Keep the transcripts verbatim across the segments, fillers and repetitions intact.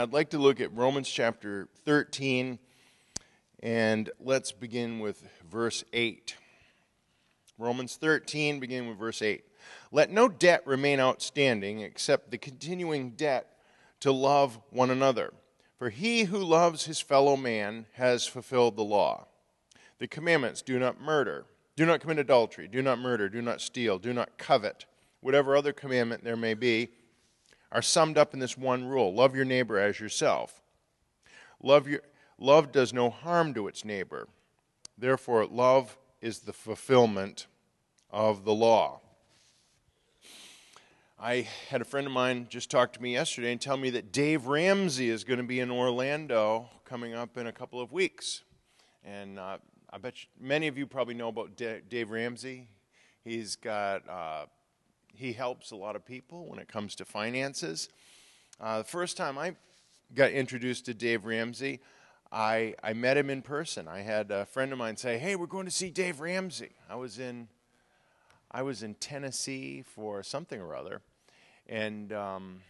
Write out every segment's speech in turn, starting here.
I'd like to look at Romans chapter thirteen, and let's begin with verse eight. Romans thirteen, beginning with verse eight. Let no debt remain outstanding except the continuing debt to love one another. For he who loves his fellow man has fulfilled the law. The commandments: do not murder, do not commit adultery, do not murder, do not steal, do not covet, whatever other commandment there may be, are summed up in this one rule: love your neighbor as yourself. Love, your, love does no harm to its neighbor. Therefore, love is the fulfillment of the law. I had a friend of mine just talk to me yesterday and tell me that Dave Ramsey is going to be in Orlando coming up in a couple of weeks. And uh, I bet you, many of you probably know about D- Dave Ramsey. He's got... Uh, He helps a lot of people when it comes to finances. Uh, the first time I got introduced to Dave Ramsey, I, I met him in person. I had a friend of mine say, "Hey, we're going to see Dave Ramsey." I was in, I was in Tennessee for something or other, and um,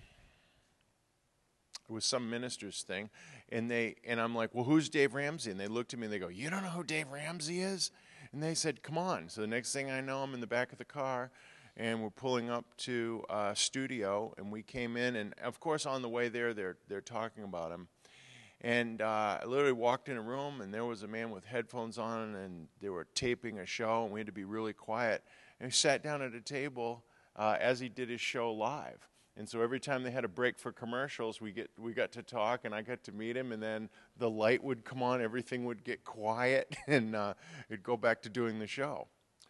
it was some minister's thing. And they and I'm like, "Well, who's Dave Ramsey?" And they looked at me and they go, "You don't know who Dave Ramsey is?" And they said, "Come on." So the next thing I know, I'm in the back of the car, and we're pulling up to a studio, and we came in, and of course on the way there, they're they're talking about him. And uh, I literally walked in a room, and there was a man with headphones on, and they were taping a show, and we had to be really quiet. And he sat down at a table uh, as he did his show live. And so every time they had a break for commercials, we get we got to talk, and I got to meet him, and then the light would come on, everything would get quiet, and uh, it'd go back to doing the show.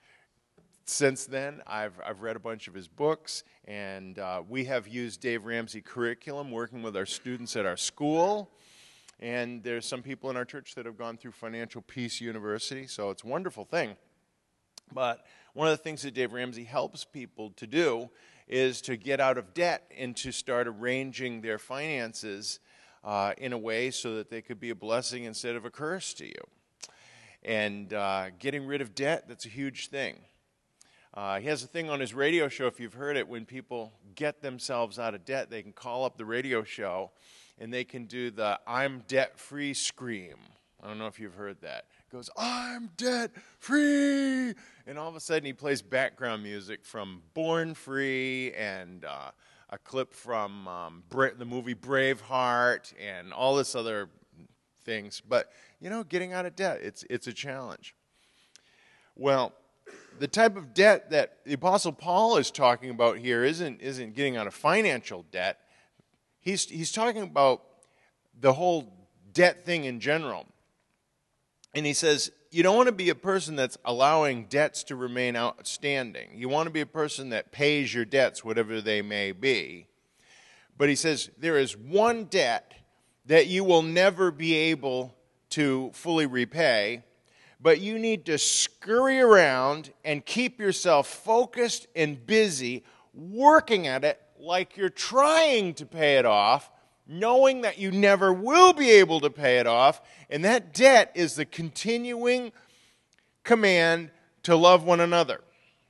Since then, I've I've read a bunch of his books, and uh, we have used Dave Ramsey curriculum working with our students at our school. And there's some people in our church that have gone through Financial Peace University, so it's a wonderful thing. But one of the things that Dave Ramsey helps people to do is to get out of debt and to start arranging their finances uh, in a way so that they could be a blessing instead of a curse to you. And uh, getting rid of debt, that's a huge thing. Uh, he has a thing on his radio show, if you've heard it, when people get themselves out of debt, they can call up the radio show and they can do the "I'm debt-free" scream. I don't know if you've heard that. It goes, "I'm debt-free!" And all of a sudden he plays background music from Born Free and uh, a clip from um, Bra- the movie Braveheart and all this other things. But, you know, getting out of debt, it's it's a challenge. Well, the type of debt that the Apostle Paul is talking about here isn't isn't getting out of financial debt. He's he's talking about the whole debt thing in general. And he says, you don't want to be a person that's allowing debts to remain outstanding. You want to be a person that pays your debts, whatever they may be. But he says there is one debt that you will never be able to fully repay, but you need to scurry around and keep yourself focused and busy working at it like you're trying to pay it off, knowing that you never will be able to pay it off. And that debt is the continuing command to love one another.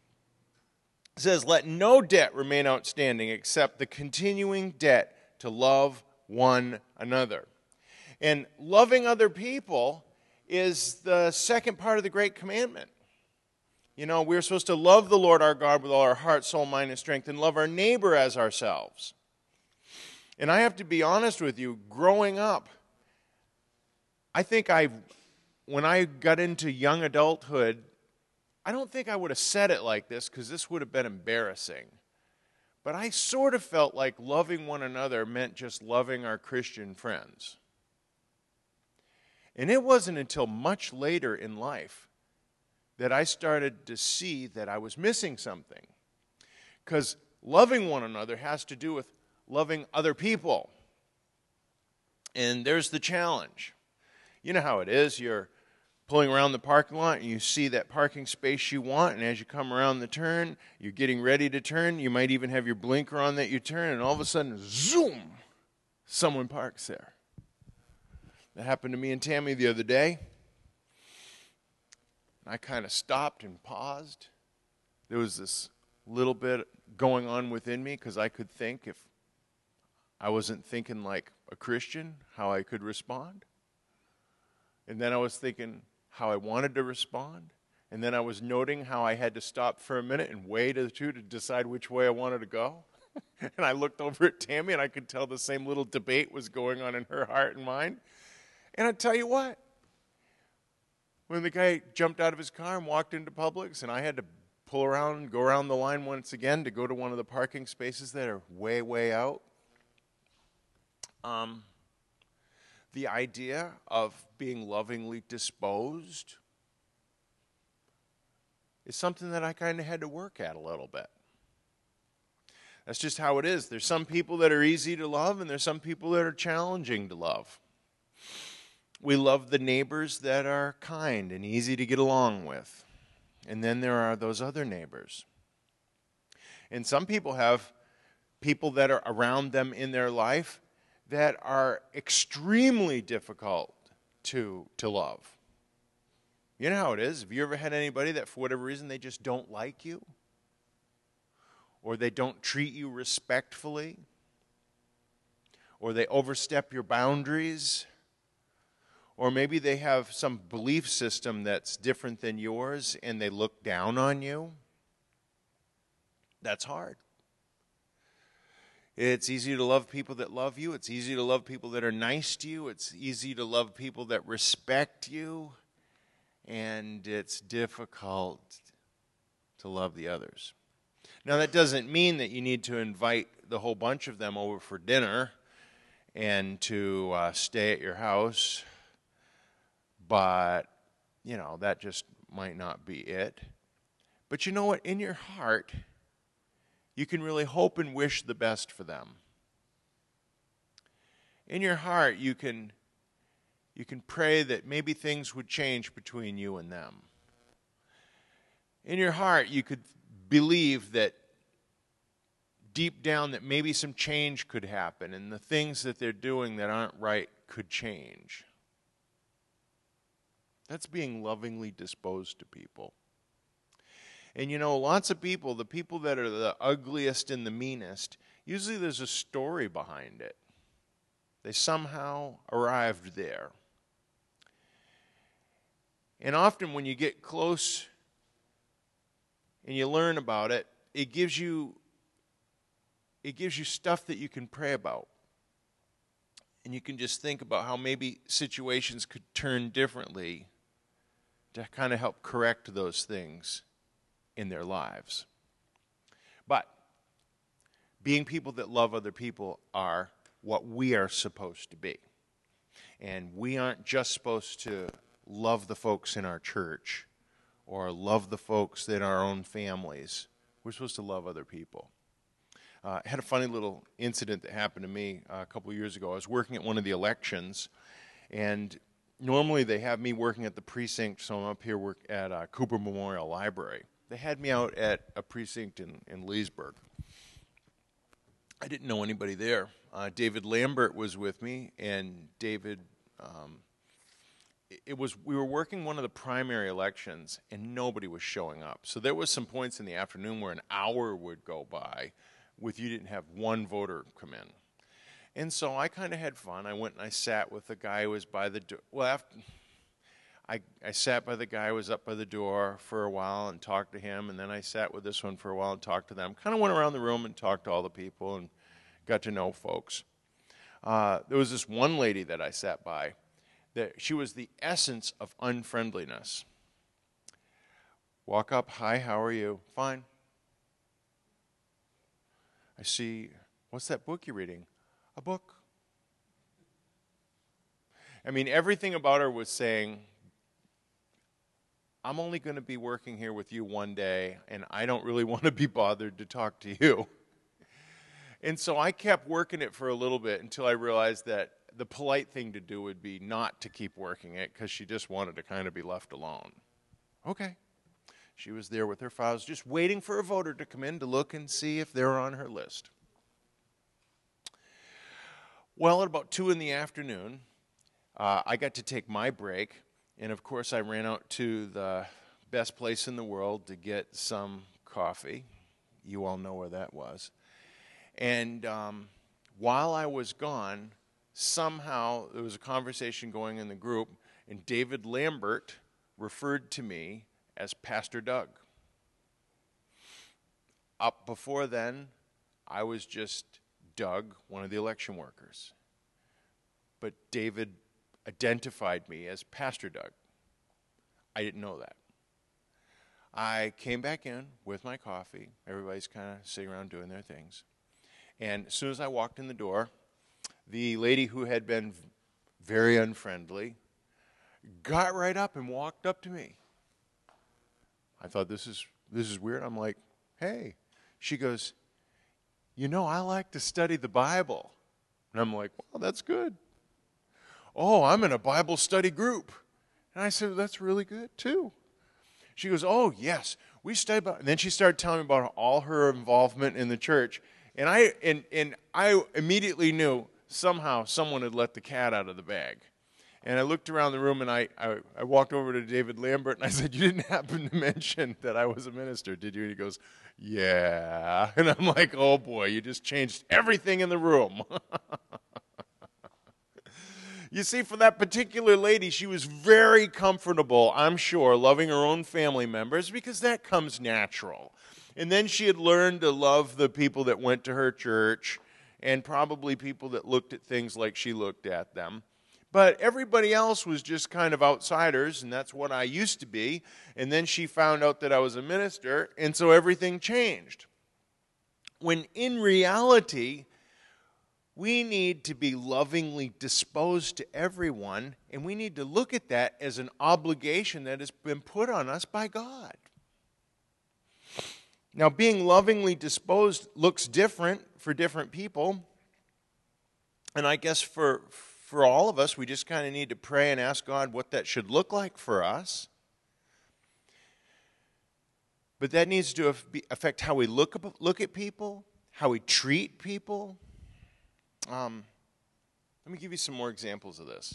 It says, let no debt remain outstanding except the continuing debt to love one another. And loving other people is the second part of the Great Commandment. You know, we're supposed to love the Lord our God with all our heart, soul, mind, and strength, and love our neighbor as ourselves. And I have to be honest with you, growing up, I think I, when I got into young adulthood, I don't think I would have said it like this because this would have been embarrassing. But I sort of felt like loving one another meant just loving our Christian friends. And it wasn't until much later in life that I started to see that I was missing something. Because loving one another has to do with loving other people. And there's the challenge. You know how it is. You're pulling around the parking lot and you see that parking space you want, and as you come around the turn, you're getting ready to turn. You might even have your blinker on that you turn, and all of a sudden, zoom, someone parks there. That happened to me and Tammy the other day. I kind of stopped and paused. There was this little bit going on within me because I could think if I wasn't thinking like a Christian, how I could respond. And then I was thinking how I wanted to respond. And then I was noting how I had to stop for a minute and weigh the two to decide which way I wanted to go. And I looked over at Tammy, and I could tell the same little debate was going on in her heart and mind. And I tell you what, when the guy jumped out of his car and walked into Publix, and I had to pull around and go around the line once again to go to one of the parking spaces that are way, way out, um, the idea of being lovingly disposed is something that I kind of had to work at a little bit. That's just how it is. There's some people that are easy to love, and there's some people that are challenging to love. We love the neighbors that are kind and easy to get along with. And then there are those other neighbors. And some people have people that are around them in their life that are extremely difficult to, to love. You know how it is. Have you ever had anybody that for whatever reason they just don't like you? Or they don't treat you respectfully? Or they overstep your boundaries? Or maybe they have some belief system that's different than yours and they look down on you? That's hard. It's easy to love people that love you. It's easy to love people that are nice to you. It's easy to love people that respect you. And it's difficult to love the others. Now, that doesn't mean that you need to invite the whole bunch of them over for dinner and to uh, stay at your house, but, you know, that just might not be it. But you know what? In your heart, you can really hope and wish the best for them. In your heart, you can, you can pray that maybe things would change between you and them. In your heart, you could believe that deep down that maybe some change could happen and the things that they're doing that aren't right could change. That's being lovingly disposed to people. And you know, lots of people, the people that are the ugliest and the meanest, usually there's a story behind it. They somehow arrived there. And often when you get close and you learn about it, it gives you it gives you stuff that you can pray about. And you can just think about how maybe situations could turn differently to kind of help correct those things in their lives. But being people that love other people are what we are supposed to be. And we aren't just supposed to love the folks in our church or love the folks in our own families. We're supposed to love other people. Uh, I had a funny little incident that happened to me uh, a couple of years ago. I was working at one of the elections, and normally they have me working at the precinct, so I'm up here work at uh, Cooper Memorial Library. They had me out at a precinct in, in Leesburg. I didn't know anybody there. Uh, David Lambert was with me, and David, um, it, it was we were working one of the primary elections, and nobody was showing up. So there was some points in the afternoon where an hour would go by with you didn't have one voter come in. And so I kind of had fun. I went and I sat with the guy who was by the door. Well, after, I, I sat by the guy who was up by the door for a while and talked to him, and then I sat with this one for a while and talked to them. Kind of went around the room and talked to all the people and got to know folks. Uh, there was this one lady that I sat by that she was the essence of unfriendliness. Walk up, hi, how are you? Fine. I see, what's that book you're reading? A book. I mean, everything about her was saying, I'm only going to be working here with you one day, and I don't really want to be bothered to talk to you. And so I kept working it for a little bit until I realized that the polite thing to do would be not to keep working it because she just wanted to kind of be left alone. Okay. She was there with her files, just waiting for a voter to come in to look and see if they're on her list. Well, at about two in the afternoon, uh, I got to take my break, and of course I ran out to the best place in the world to get some coffee. You all know where that was. And um, while I was gone, somehow there was a conversation going in the group, and David Lambert referred to me as Pastor Doug. Up before then, I was just Doug, one of the election workers. But David identified me as Pastor Doug. I didn't know that. I came back in with my coffee. Everybody's kind of sitting around doing their things. And as soon as I walked in the door, the lady who had been very unfriendly got right up and walked up to me. I thought, this is this is weird. I'm like, hey. She goes, you know, I like to study the Bible. And I'm like, well, that's good. Oh, I'm in a Bible study group. And I said, well, that's really good, too. She goes, oh, yes, we study about. And then she started telling me about all her involvement in the church. And I and, and I immediately knew somehow someone had let the cat out of the bag. And I looked around the room, and I, I, I walked over to David Lambert, and I said, you didn't happen to mention that I was a minister, did you? And he goes, yeah. And I'm like, oh, boy, you just changed everything in the room. You see, for that particular lady, she was very comfortable, I'm sure, loving her own family members, because that comes natural. And then she had learned to love the people that went to her church, and probably people that looked at things like she looked at them. But everybody else was just kind of outsiders, and that's what I used to be. And then she found out that I was a minister, and so everything changed. When in reality, we need to be lovingly disposed to everyone, and we need to look at that as an obligation that has been put on us by God. Now, being lovingly disposed looks different for different people, and I guess for For all of us, we just kind of need to pray and ask God what that should look like for us. But that needs to affect how we look, look at people, how we treat people. Um, let me give you some more examples of this.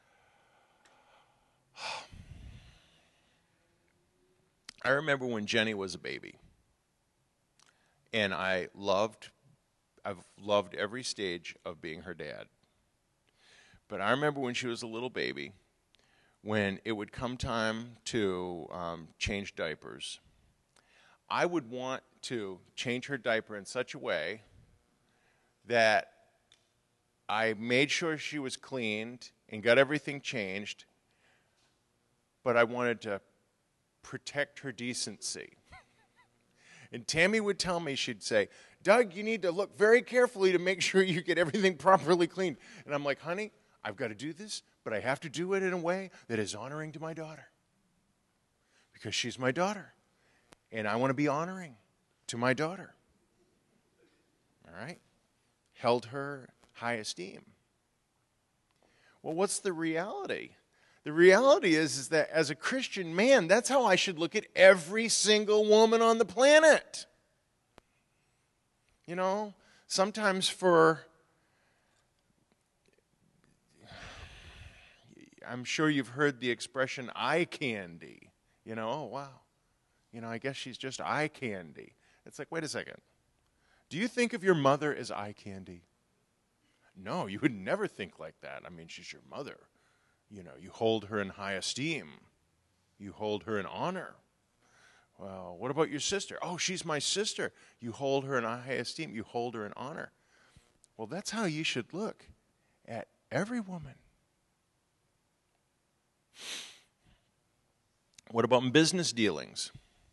I remember when Jenny was a baby, and I loved, I've loved every stage of being her dad. But I remember when she was a little baby, when it would come time to um, change diapers, I would want to change her diaper in such a way that I made sure she was cleaned and got everything changed, but I wanted to protect her decency. And Tammy would tell me, she'd say, Doug, you need to look very carefully to make sure you get everything properly cleaned. And I'm like, honey, I've got to do this, but I have to do it in a way that is honoring to my daughter. Because she's my daughter. And I want to be honoring to my daughter. All right? Held her high esteem. Well, what's the reality? The reality is, is that as a Christian man, that's how I should look at every single woman on the planet. You know, sometimes for... I'm sure you've heard the expression eye candy. You know, oh, wow. You know, I guess she's just eye candy. It's like, wait a second. Do you think of your mother as eye candy? No, you would never think like that. I mean, she's your mother. You know, you hold her in high esteem. You hold her in honor. Well, what about your sister? Oh, she's my sister. You hold her in high esteem. You hold her in honor. Well, that's how you should look at every woman. What about in business dealings?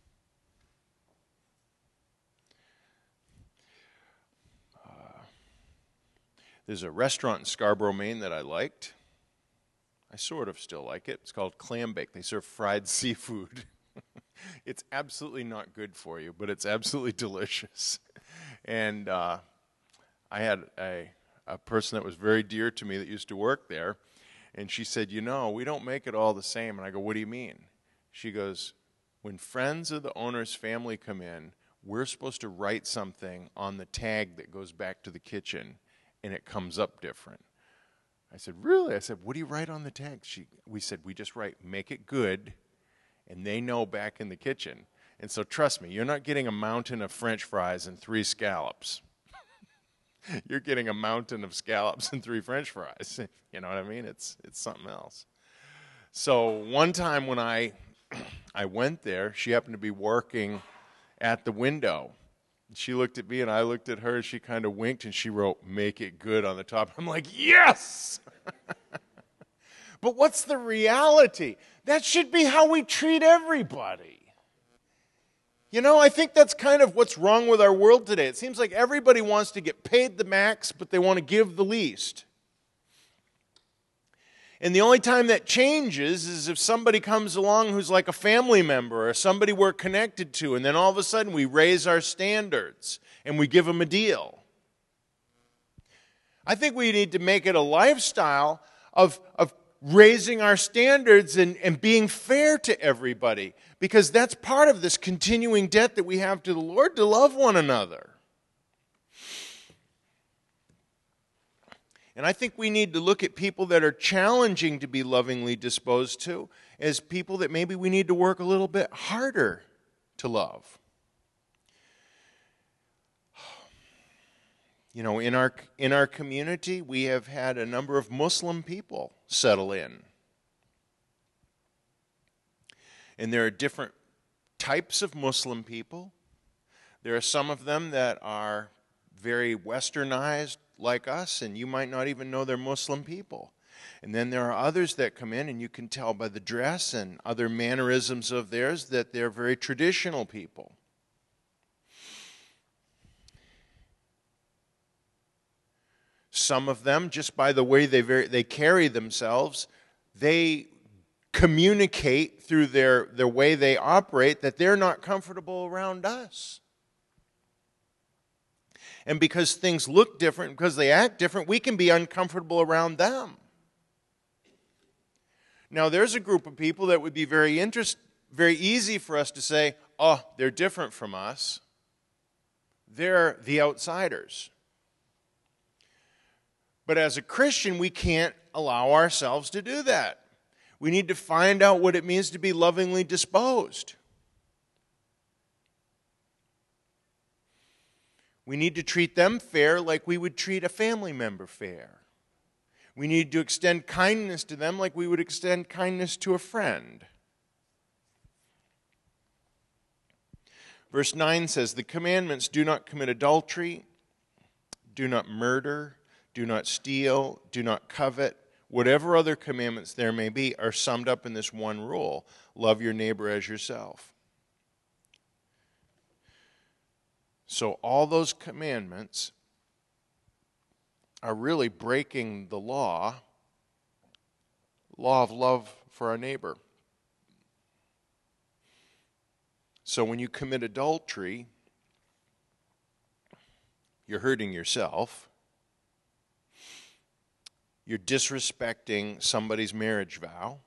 Uh, there's a restaurant in Scarborough, Maine that I liked. I sort of still like it. It's called Clam Bake. They serve fried seafood. It's absolutely not good for you, but it's absolutely delicious. And uh, I had a, a person that was very dear to me that used to work there. And she said, you know, we don't make it all the same. And I go, what do you mean? She goes, when friends of the owner's family come in, we're supposed to write something on the tag that goes back to the kitchen, and it comes up different. I said, really? I said, what do you write on the tag? She, we said, we just write, make it good, and they know back in the kitchen. And so trust me, you're not getting a mountain of French fries and three scallops. You're getting a mountain of scallops and three French fries. You know what I mean? It's it's something else. So one time when I I went there, she happened to be working at the window. She looked at me and I looked at her, and she kind of winked and she wrote, "Make it good" on the top. I'm like, yes! But what's the reality? That should be how we treat everybody. You know, I think that's kind of what's wrong with our world today. It seems like everybody wants to get paid the max, but they want to give the least. And the only time that changes is if somebody comes along who's like a family member or somebody we're connected to, and then all of a sudden we raise our standards and we give them a deal. I think we need to make it a lifestyle of, of raising our standards and, and being fair to everybody, because that's part of this continuing debt that we have to the Lord, to love one another. And I think we need to look at people that are challenging to be lovingly disposed to as people that maybe we need to work a little bit harder to love. You know, in our in our community, we have had a number of Muslim people settle in. And there are different types of Muslim people. There are some of them that are very westernized like us, and you might not even know they're Muslim people. And then there are others that come in, and you can tell by the dress and other mannerisms of theirs that they're very traditional people. Some of them, just by the way they very, they carry themselves, they communicate through their, their way they operate that they're not comfortable around us. And because things look different, because they act different, we can be uncomfortable around them. Now, there's a group of people that would be very interest, very easy for us to say, oh, they're different from us. They're the outsiders. But as a Christian, we can't allow ourselves to do that. We need to find out what it means to be lovingly disposed. We need to treat them fair like we would treat a family member fair. We need to extend kindness to them like we would extend kindness to a friend. Verse nine says, the commandments: do not commit adultery, do not murder, do not steal, do not covet. Whatever other commandments there may be are summed up in this one rule: love your neighbor as yourself. So all those commandments are really breaking the law, law of love for our neighbor. So when you commit adultery, you're hurting yourself. You're disrespecting somebody's marriage vow.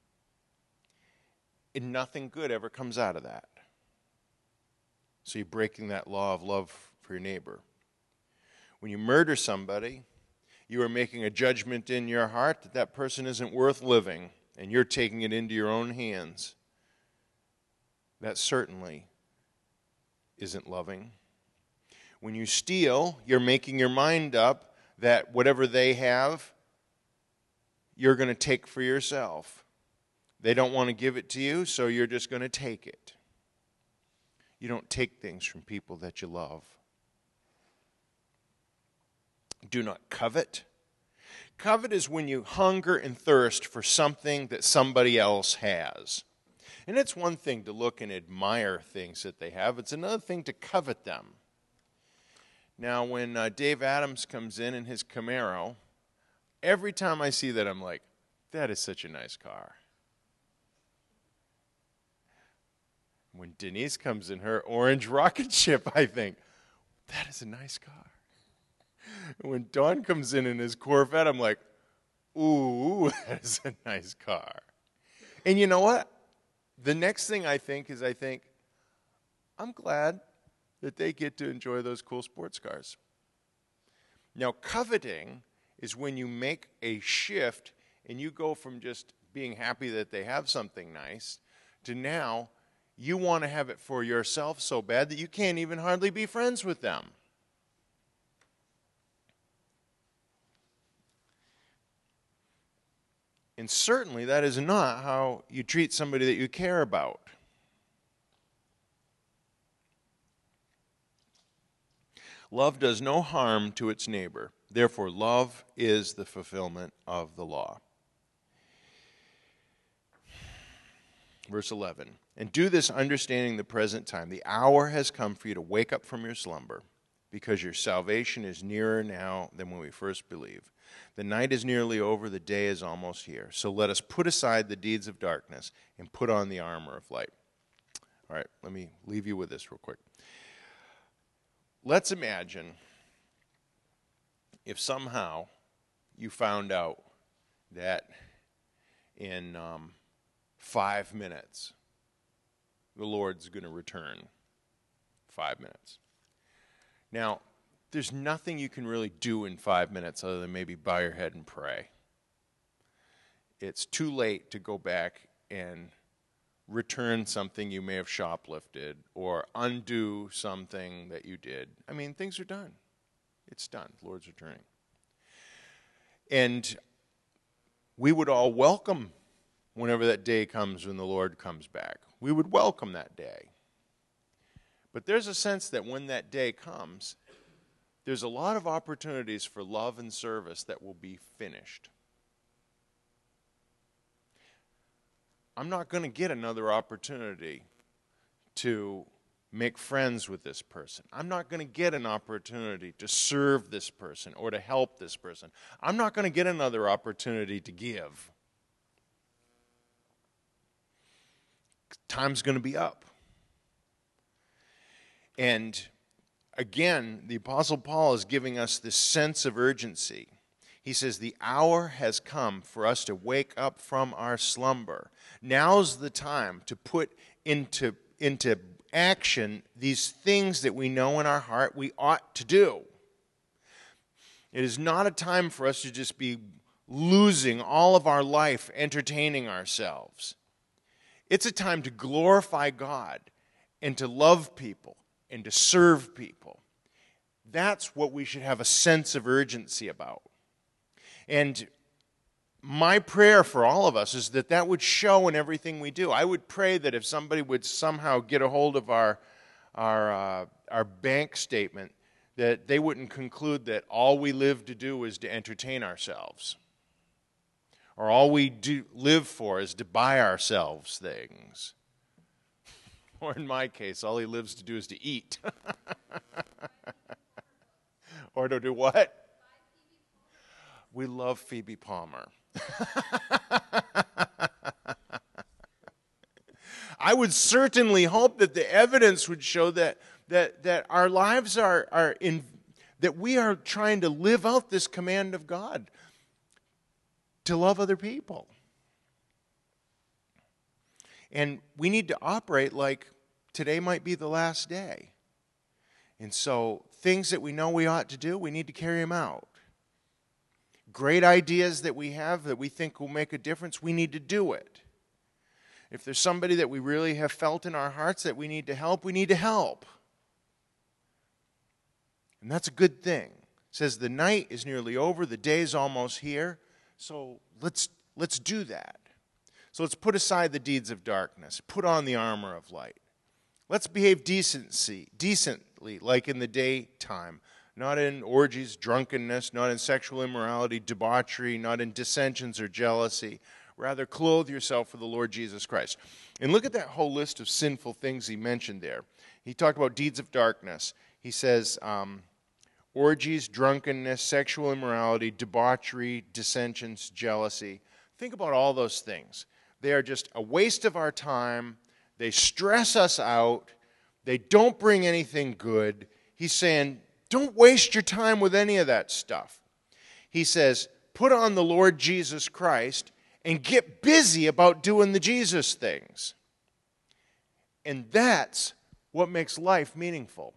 And nothing good ever comes out of that. So you're breaking that law of love for your neighbor. When you murder somebody, you are making a judgment in your heart that that person isn't worth living, and you're taking it into your own hands. That certainly isn't loving. When you steal, you're making your mind up that whatever they have, you're going to take for yourself. They don't want to give it to you, so you're just going to take it. You don't take things from people that you love. Do not covet. Covet is when you hunger and thirst for something that somebody else has. And it's one thing to look and admire things that they have. It's another thing to covet them. Now, when uh, Dave Adams comes in in his Camaro, every time I see that, I'm like, that is such a nice car. When Denise comes in her orange rocket ship, I think, that is a nice car. When Don comes in in his Corvette, I'm like, ooh, that is a nice car. And you know what? The next thing I think is I think, I'm glad that they get to enjoy those cool sports cars. Now, coveting is when you make a shift and you go from just being happy that they have something nice to now you want to have it for yourself so bad that you can't even hardly be friends with them. And certainly that is not how you treat somebody that you care about. Love does no harm to its neighbor. Therefore, love is the fulfillment of the law. Verse eleven, and do this understanding the present time. The hour has come for you to wake up from your slumber, because your salvation is nearer now than when we first believed. The night is nearly over, the day is almost here. So let us put aside the deeds of darkness and put on the armor of light. All right, let me leave you with this real quick. Let's imagine if somehow you found out that in um, five minutes the Lord's going to return. Five minutes. Now, there's nothing you can really do in five minutes other than maybe bow your head and pray. It's too late to go back and return something you may have shoplifted or undo something that you did. I mean, things are done. It's done. The Lord's returning. And we would all welcome whenever that day comes when the Lord comes back. We would welcome that day. But there's a sense that when that day comes, there's a lot of opportunities for love and service that will be finished. I'm not going to get another opportunity to make friends with this person. I'm not going to get an opportunity to serve this person or to help this person. I'm not going to get another opportunity to give. Time's going to be up. And again, the Apostle Paul is giving us this sense of urgency. He says, the hour has come for us to wake up from our slumber. Now's the time to put into, into action these things that we know in our heart we ought to do. It is not a time for us to just be losing all of our life entertaining ourselves. It's a time to glorify God and to love people and to serve people. That's what we should have a sense of urgency about. And my prayer for all of us is that that would show in everything we do. I would pray that if somebody would somehow get a hold of our, our, uh, our bank statement, that they wouldn't conclude that all we live to do is to entertain ourselves. Or all we do live for is to buy ourselves things. Or in my case, all he lives to do is to eat. Or to do what? We love Phoebe Palmer. I would certainly hope that the evidence would show that that that our lives are are in that we are trying to live out this command of God to love other people. And we need to operate like today might be the last day. And so things that we know we ought to do, we need to carry them out. Great ideas that we have that we think will make a difference, we need to do it. If there's somebody that we really have felt in our hearts that we need to help, we need to help. And that's a good thing. It says the night is nearly over, the day is almost here, so let's let's do that. So let's put aside the deeds of darkness, put on the armor of light. Let's behave decency, decently, like in the daytime, not in orgies, drunkenness, not in sexual immorality, debauchery, not in dissensions or jealousy. Rather, clothe yourself with the Lord Jesus Christ. And look at that whole list of sinful things he mentioned there. He talked about deeds of darkness. He says um, orgies, drunkenness, sexual immorality, debauchery, dissensions, jealousy. Think about all those things. They are just a waste of our time. They stress us out. They don't bring anything good. He's saying, don't waste your time with any of that stuff. He says, put on the Lord Jesus Christ and get busy about doing the Jesus things. And that's what makes life meaningful.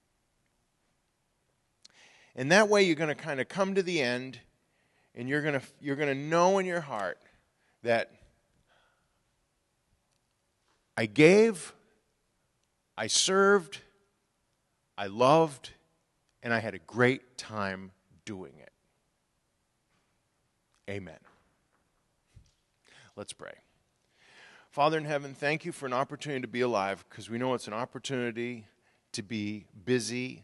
And that way you're going to kind of come to the end and you're going to you're going to know in your heart that I gave, I served, I loved, and I had a great time doing it. Amen. Let's pray. Father in heaven, thank you for an opportunity to be alive, because we know it's an opportunity to be busy,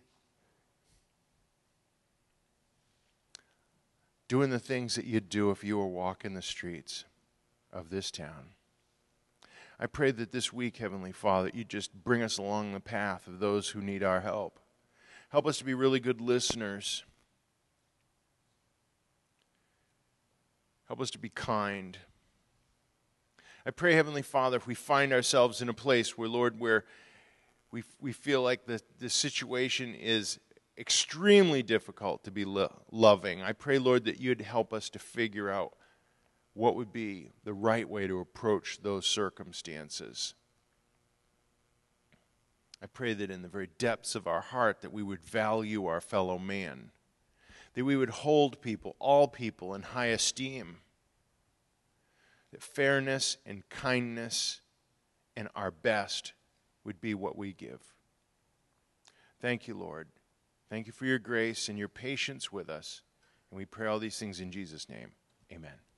doing the things that you'd do if you were walking the streets of this town. I pray that this week, Heavenly Father, you just bring us along the path of those who need our help. Help us to be really good listeners. Help us to be kind. I pray, Heavenly Father, if we find ourselves in a place where, Lord, where we we feel like the, the situation is extremely difficult to be lo- loving, I pray, Lord, that you'd help us to figure out what would be the right way to approach those circumstances. I pray that in the very depths of our heart that we would value our fellow man, that we would hold people, all people, in high esteem, that fairness and kindness and our best would be what we give. Thank you, Lord. Thank you for your grace and your patience with us. And we pray all these things in Jesus' name. Amen.